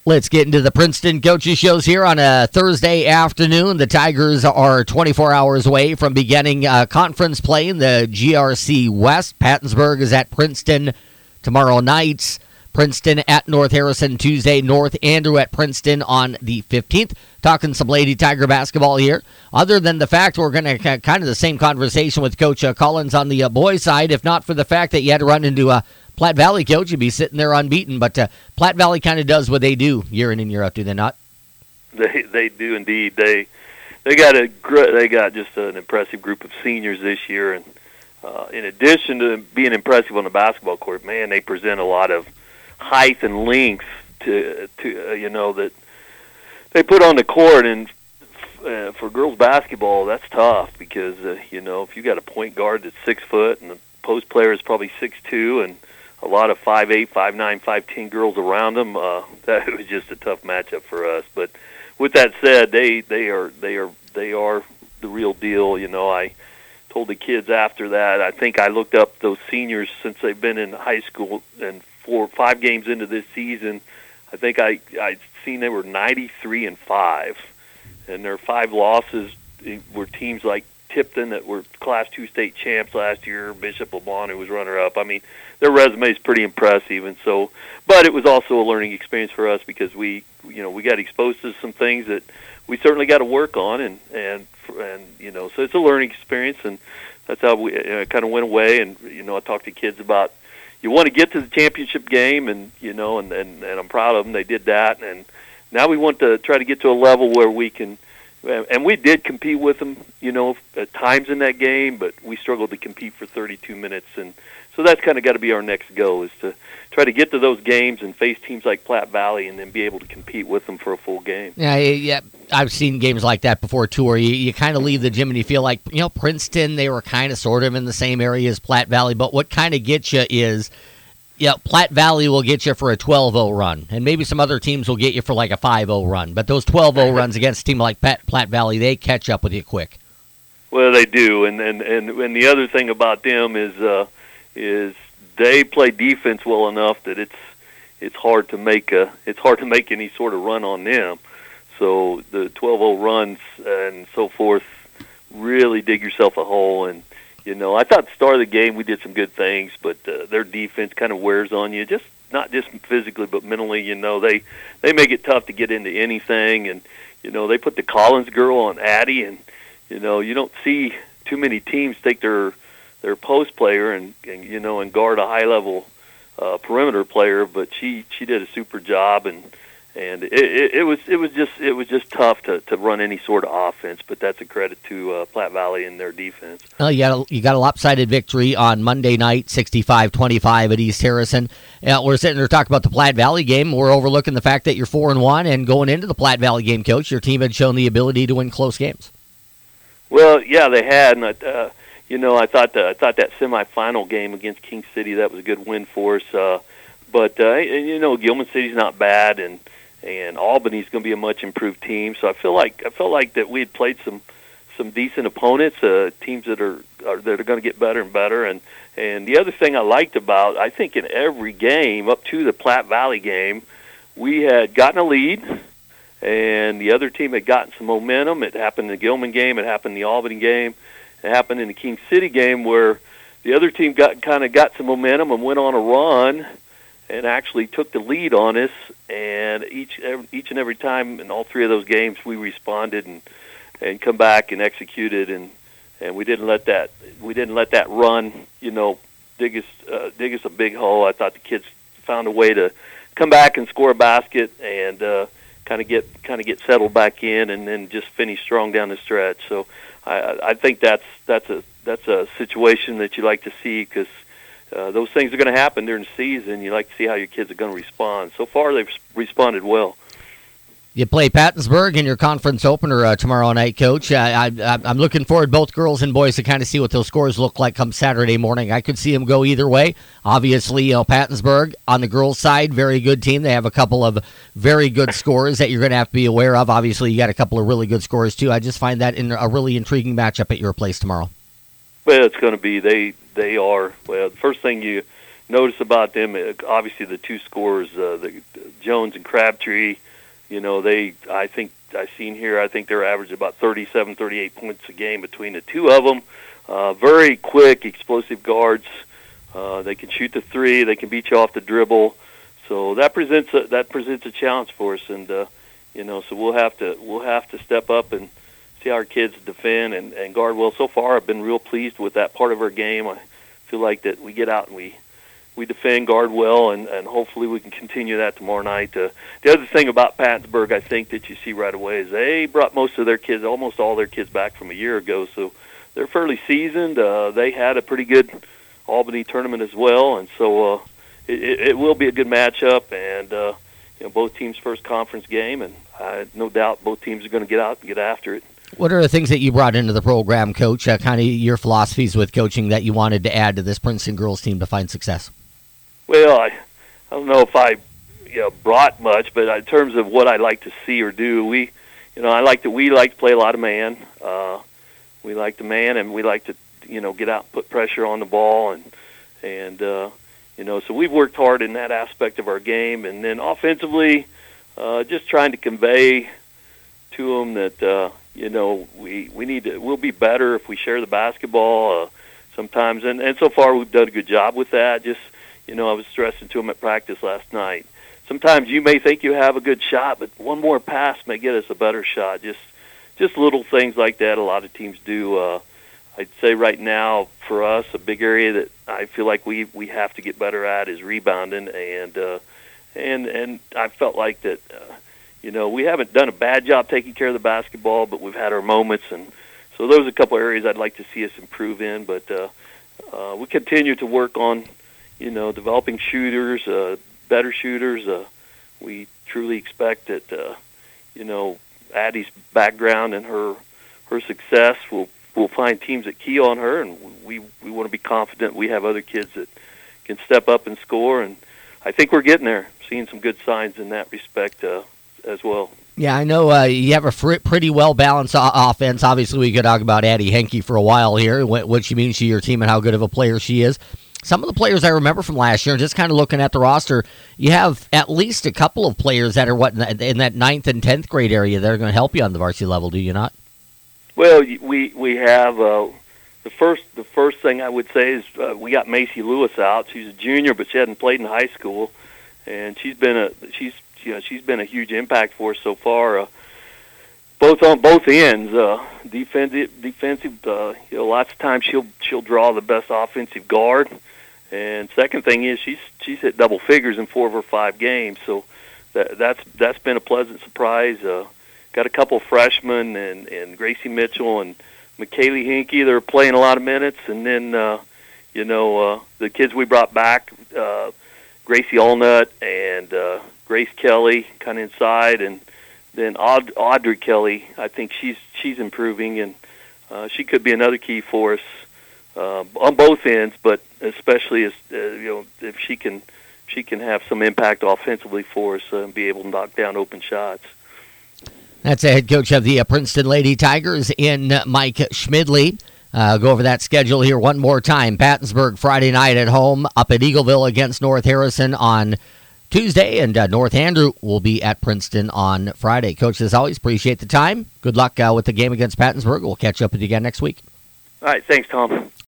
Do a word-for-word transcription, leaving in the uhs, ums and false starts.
Let's get into the Princeton Coaches Shows here on a Thursday afternoon. The Tigers are twenty-four hours away from beginning uh, conference play in the G R C West. Pattonsburg is at Princeton tomorrow night. Princeton at North Harrison Tuesday. North Andrew at Princeton on the fifteenth. Talking some Lady Tiger basketball here. Other than the fact we're going to kind of the same conversation with Coach uh, Collins on the uh, boys' side, if not for the fact that you had to run into a Platte Valley coach, you'd be sitting there unbeaten. But uh, Platte Valley kind of does what they do year in and year out, do they not? They they do indeed. They they got a they got just an impressive group of seniors this year, and uh, in addition to being impressive on the basketball court, man, they present a lot of height and length to to uh, you know that they put on the court. And uh, for girls basketball, that's tough because uh, you know if you got a point guard that's six foot and the post player is probably six two and a lot of five eight, five nine, five ten girls around them. Uh, that was just a tough matchup for us. But with that said, they they are they are they are the real deal. You know, I told the kids after that. I think I looked up those seniors since they've been in high school, and four five games into this season, I think I I seen they were ninety-three and five, and their five losses were teams like Tipton that were Class two state champs last year, Bishop LeBron who was runner-up. I mean, their resume is pretty impressive, and so, but it was also a learning experience for us because we, you know, we got exposed to some things that we certainly got to work on, and and and you know, so it's a learning experience, and that's how we uh, kind of went away. And you know, I talked to kids about you want to get to the championship game, and you know, and and, and I'm proud of them. They did that, and now we want to try to get to a level where we can. And we did compete with them, you know, at times in that game, but we struggled to compete for thirty-two minutes. And so that's kind of got to be our next goal, is to try to get to those games and face teams like Platte Valley and then be able to compete with them for a full game. Yeah, yeah. I've seen games like that before, too, where you, you kind of leave the gym and you feel like, you know, Princeton, they were kind of sort of in the same area as Platte Valley. But what kind of gets you is, yeah, Platte Valley will get you for a twelve oh run, and maybe some other teams will get you for like a five oh run. But those twelve oh runs against a team like Platte, Platte Valley, they catch up with you quick. Well, they do, and and, and, and the other thing about them is uh, is they play defense well enough that it's it's hard to make a it's hard to make any sort of run on them. So the twelve oh runs and so forth really dig yourself a hole. And you know, I thought at the start of the game we did some good things, but uh, their defense kind of wears on you, just not just physically but mentally. You know, they they make it tough to get into anything, and you know they put the Collins girl on Addie, and you know you don't see too many teams take their their post player and, and you know and guard a high level uh, perimeter player, but she she did a super job, and. And it, it, it was it was just it was just tough to, to run any sort of offense, but that's a credit to uh, Platte Valley and their defense. Well, you got a, you got a lopsided victory on Monday night, sixty-five twenty-five at East Harrison. Uh, we're sitting there talking about the Platte Valley game. We're overlooking the fact that you're four and one, and going into the Platte Valley game, Coach, your team had shown the ability to win close games. Well, yeah, they had, and I, uh, you know, I thought the, I thought that semifinal game against King City, that was a good win for us. Uh, but uh, you know, Gilman City's not bad, and. And Albany's going to be a much improved team, so I feel like I felt like that we had played some some decent opponents, uh, teams that are, are that are going to get better and better. And and the other thing I liked about, I think in every game up to the Platte Valley game, we had gotten a lead, and the other team had gotten some momentum. It happened in the Gilman game, it happened in the Albany game, it happened in the King City game, where the other team got kind of got some momentum and went on a run. And actually took the lead on us, and each each and every time in all three of those games we responded and and come back and executed, and, and we didn't let that we didn't let that run, you know, dig us uh, dig us a big hole. I thought the kids found a way to come back and score a basket and uh, kind of get kind of get settled back in, and then just finish strong down the stretch. So I, I think that's that's a that's a situation that you like to see, because. Uh, those things are going to happen during the season. You like to see how your kids are going to respond. So far, they've responded well. You play Pattonsburg in your conference opener uh, tomorrow night, Coach. Uh, I, I, I'm looking forward, both girls and boys, to kind of see what those scores look like come Saturday morning. I could see them go either way. Obviously, you know, Pattonsburg on the girls' side, very good team. They have a couple of very good scores that you're going to have to be aware of. Obviously, you got a couple of really good scores, too. I just find that in a really intriguing matchup at your place tomorrow. Well, it's going to be, they they are, well, the first thing you notice about them, obviously the two scorers, uh, the Jones and Crabtree, you know, they, I think, I seen here, I think they're averaging about thirty-seven, thirty-eight points a game between the two of them. Uh, very quick, explosive guards. Uh, they can shoot the three. They can beat you off the dribble. So that presents a, that presents a challenge for us, and uh, you know, so we'll have to we'll have to step up and see our kids defend and, and guard well. So far, I've been real pleased with that part of our game. I feel like that we get out and we. We defend, guard well, and, and hopefully we can continue that tomorrow night. Uh, the other thing about Pattonsburg, I think, that you see right away is they brought most of their kids, almost all their kids back from a year ago, so they're fairly seasoned. Uh, they had a pretty good Albany tournament as well, and so uh, it, it will be a good matchup, and uh, you know, both teams' first conference game, and I no doubt both teams are going to get out and get after it. What are the things that you brought into the program, Coach, uh, kind of your philosophies with coaching that you wanted to add to this Princeton girls team to find success? Well, I, I don't know if I, you know, brought much, but in terms of what I like to see or do, we, you know, I like that we like to play a lot of man. Uh, we like to man, and we like to, you know, get out and put pressure on the ball, and and uh, you know, so we've worked hard in that aspect of our game, and then offensively, uh, just trying to convey to them that uh, you know we we need to we'll be better if we share the basketball uh, sometimes, and and so far we've done a good job with that. Just You know, I was stressing to them at practice last night. Sometimes you may think you have a good shot, but one more pass may get us a better shot. Just just little things like that a lot of teams do. Uh, I'd say right now for us, a big area that I feel like we, we have to get better at is rebounding. And uh, and and I felt like that, uh, you know, we haven't done a bad job taking care of the basketball, but we've had our moments. And so those are a couple areas I'd like to see us improve in. But uh, uh, we continue to work on, you know, developing shooters, uh, better shooters. Uh, we truly expect that, uh, you know, Addie's background and her her success will will find teams that key on her, and we we want to be confident we have other kids that can step up and score. And I think we're getting there, seeing some good signs in that respect uh, as well. Yeah, I know uh, you have a fr- pretty well-balanced o- offense. Obviously, we could talk about Addie Henke for a while here, what, what she means to your team and how good of a player she is. Some of the players I remember from last year, and just kind of looking at the roster, you have at least a couple of players that are what in that, in that ninth and tenth grade area that are going to help you on the varsity level, do you not? Well, we we have uh, the first the first thing I would say is uh, we got Macy Lewis out. She's a junior, but she hadn't played in high school, and she's been a she's you know she's been a huge impact for us so far. Uh, both on both ends, uh, defensive defensive. Uh, you know, lots of times she'll she'll draw the best offensive guard. And second thing is she's she's hit double figures in four of her five games, so that, that's that's been a pleasant surprise. Uh, got a couple of freshmen and, and Gracie Mitchell and McKaylee Henke. They're playing a lot of minutes, and then uh, you know uh, the kids we brought back, uh, Gracie Allnut and uh, Grace Kelly, kind of inside, and then Aud- Audrey Kelly. I think she's she's improving, and uh, she could be another key for us. Uh, on both ends, but especially as uh, you know, if she can, she can have some impact offensively for us uh, and be able to knock down open shots. That's the head coach of the uh, Princeton Lady Tigers in uh, Mike Schmidley. Uh, go over that schedule here one more time. Pattonsburg Friday night at home, up at Eagleville against North Harrison on Tuesday, and uh, North Andrew will be at Princeton on Friday. Coach, as always, appreciate the time. Good luck uh, with the game against Pattonsburg. We'll catch up with you again next week. All right, thanks, Tom.